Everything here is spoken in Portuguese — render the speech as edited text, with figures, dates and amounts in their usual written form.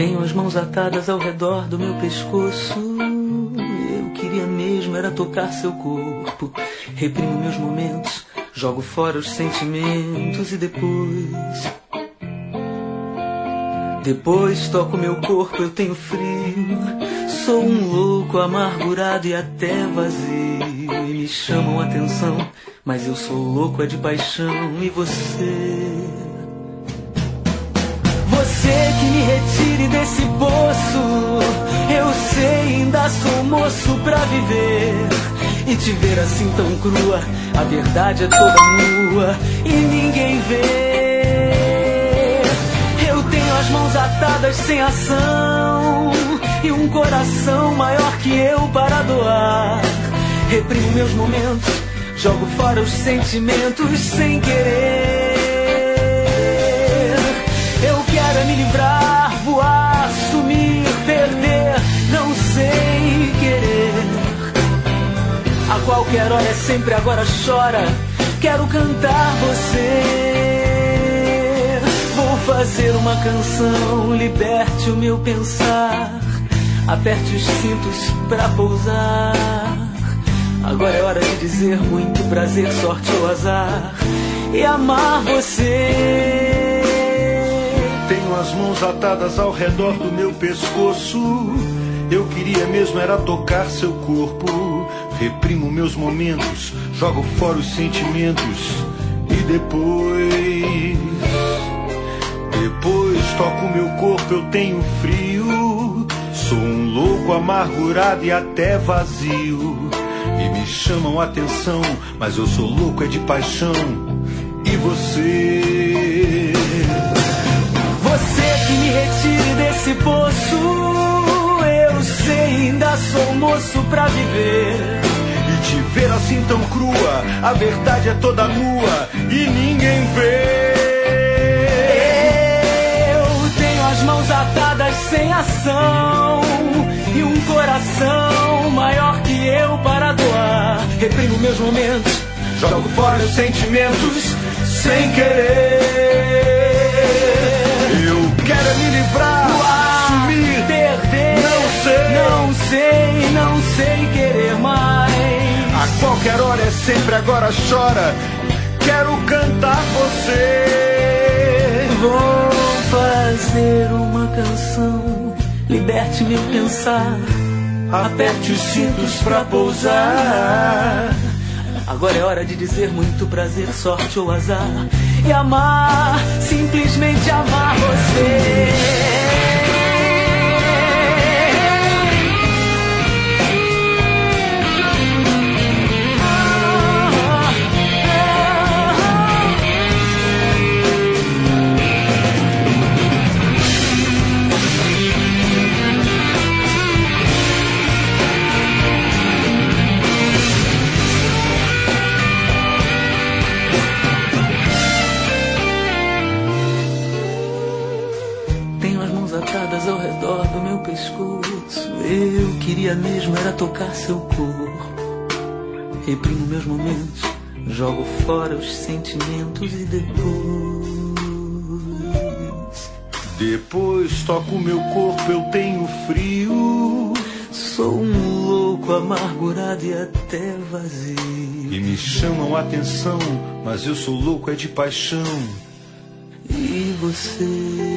Tenho as mãos atadas ao redor do meu pescoço. Eu queria mesmo era tocar seu corpo. Reprimo meus momentos, jogo fora os sentimentos e depois toco meu corpo, eu tenho frio. Sou um louco amargurado e até vazio. E me chamam a atenção, mas eu sou louco é de paixão. E você que me retire desse poço. Eu sei, ainda sou moço pra viver. E te ver assim tão crua, a verdade é toda nua e ninguém vê. Eu tenho as mãos atadas sem ação e um coração maior que eu para doar. Reprimo meus momentos, jogo fora os sentimentos sem querer. Eu quero é me livrar, voar, sumir, perder, não sei querer. A qualquer hora é sempre agora chora. Quero cantar você. Vou fazer uma canção, liberte o meu pensar. Aperte os cintos pra pousar. Agora é hora de dizer muito prazer, sorte ou azar e amar você. Tenho as mãos atadas ao redor do meu pescoço. Eu queria mesmo era tocar seu corpo. Reprimo meus momentos, jogo fora os sentimentos. E depois toco meu corpo, eu tenho frio. Sou um louco amargurado e até vazio. E me chamam a atenção, mas eu sou louco é de paixão. E você que me retire desse poço. Eu sei, ainda sou moço pra viver. E te ver assim tão crua, a verdade é toda nua e ninguém vê. Eu tenho as mãos atadas sem ação e um coração maior que eu para doar. Reprimo meus momentos, jogo fora os sentimentos sem querer. Eu quero me livrar, sumir, perder, não sei querer mais. A qualquer hora é sempre agora chora. Quero cantar você. Vou fazer uma canção, liberte meu pensar. Aperte os cintos pra pousar. Agora é hora de dizer muito prazer, sorte ou azar e amar, simplesmente amar você. Ao redor do meu pescoço. Eu queria mesmo era tocar seu corpo. Reprimo meus momentos, jogo fora os sentimentos e depois toco meu corpo, eu tenho frio. Sou um louco amargurado e até vazio. E me chamam a atenção, mas eu sou louco é de paixão. E você